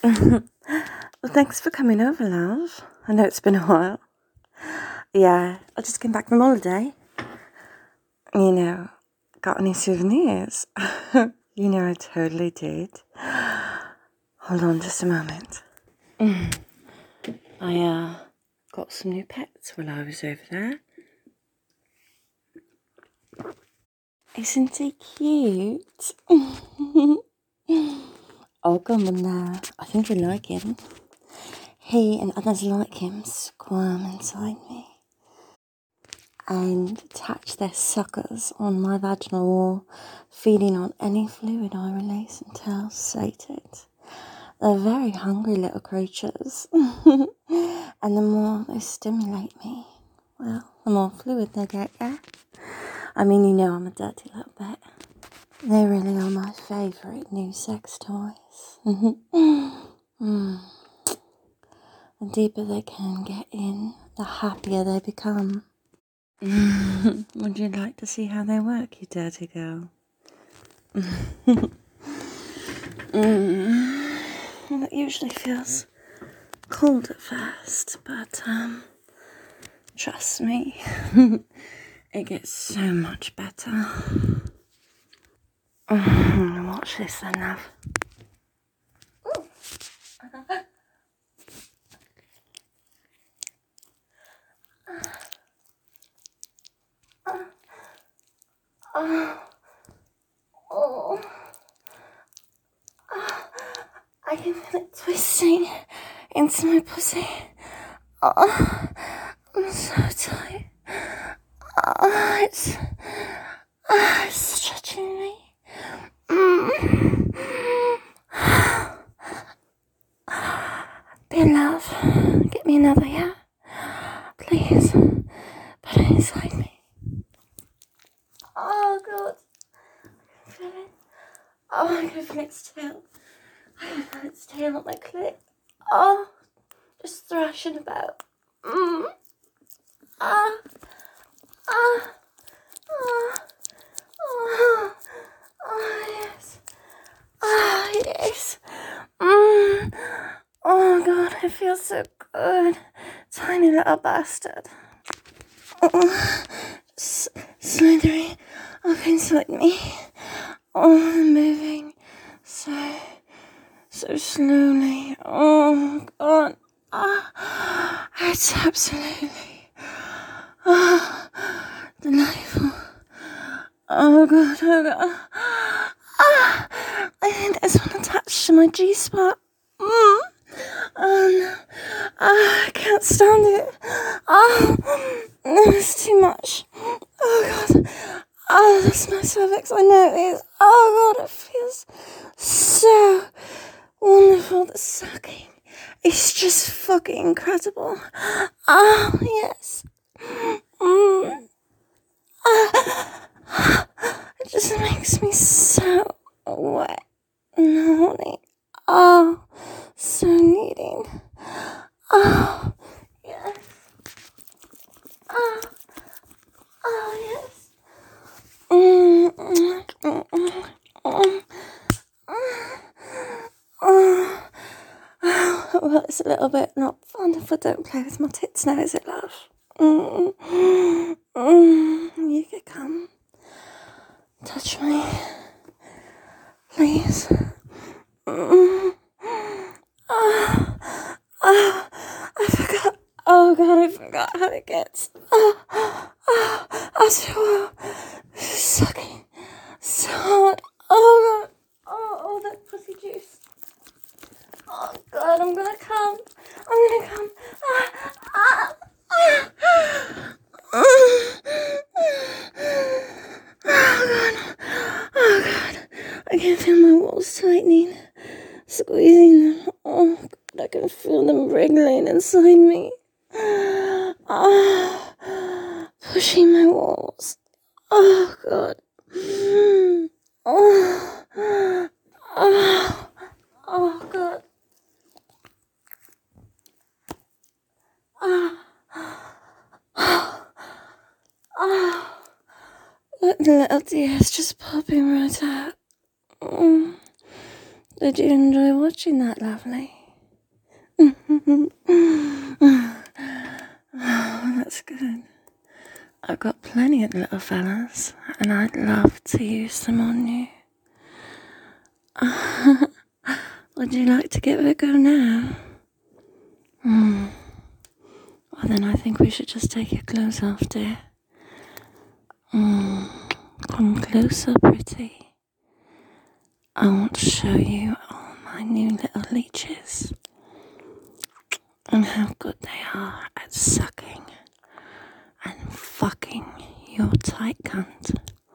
Well, thanks for coming over, love. I know it's been a while. Yeah, I just came back from holiday. Got any souvenirs? I totally did. Hold on just a moment. I got some new pets while I was over there. Isn't he cute? Oh, come on now. I think you like him. He and others like him squirm inside me and attach their suckers on my vaginal wall, feeding on any fluid I release until sated. They're very hungry little creatures, and the more they stimulate me, well, the more fluid they get, yeah? I mean, I'm a dirty little bit. They really are my favourite new sex toys. The deeper they can get in, the happier they become. Would you like to see how they work, you dirty girl? Well, it usually feels cold at first, but trust me, it gets so much better. Watch this then, love. I can feel it twisting into my pussy. I'm so tight. It's stretching me. Dear love, get me another, yeah? Please, put it inside me. Oh, God. I can feel it. Oh, I can feel its tail. I can feel its tail on my clit. Oh, just thrashing about. Yes. Yes. Oh, God, it feels so good. Tiny little bastard. Slithering up inside me. Oh, moving so slowly. Oh, God. It's absolutely delightful. Oh, God, oh, God. I think there's one attached to my G-spot. Oh, no. I can't stand it. Oh, no, it's too much. Oh, God. Oh, that's my cervix. I know it is. Oh, God, it feels so wonderful. The sucking. It's just fucking incredible. Oh, yes. It just makes me so wet and horny. Oh, so needing. Oh, yes. Yes. Well, it's a little bit not fun if I don't play with my tits now, is it, love? You can come. Touch me. Please. I forgot. Oh, God, I forgot how it gets. After a while, sucking so hard. Oh, God. Oh, that pussy juice. Oh, God, I'm gonna come. Oh, God. I can feel my walls tightening, squeezing them. Oh, God, I can feel them wriggling inside me. Pushing my walls. Oh, God. Oh, God. Look, the little dear's just popping right out. Did you enjoy watching that, lovely? Oh, that's good. I've got plenty of little fellas, and I'd love to use them on you. Would you like to give it a go now? Well, then I think we should just take your clothes off, dear. Come closer, pretty. I want to show you all my new little leeches and how good they are at sucking and fucking your tight cunt.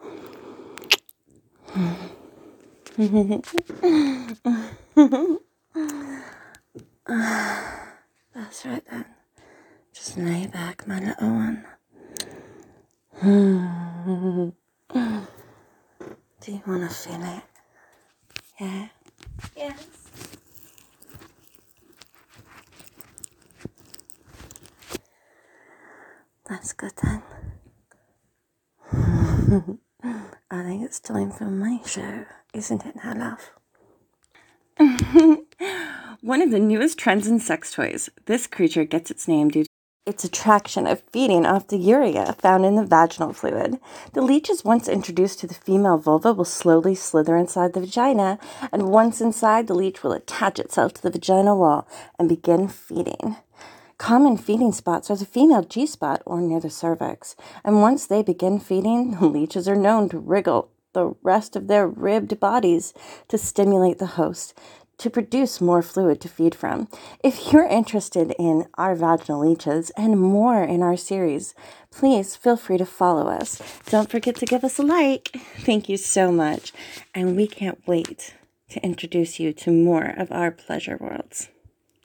That's right then. Just lay back, my little one. Do you want to feel it? Yeah? Yes. That's good then. I think it's time for my show, isn't it now, love? One of the newest trends in sex toys, this creature gets its name due to its attraction of feeding off the urea found in the vaginal fluid. The leeches, once introduced to the female vulva, will slowly slither inside the vagina, and once inside, the leech will attach itself to the vaginal wall and begin feeding. Common feeding spots are the female G-spot or near the cervix, and once they begin feeding, the leeches are known to wriggle the rest of their ribbed bodies to stimulate the host to produce more fluid to feed from. If you're interested in our vaginal leeches and more in our series, please feel free to follow us. Don't forget to give us a like. Thank you so much, and we can't wait to introduce you to more of our pleasure worlds.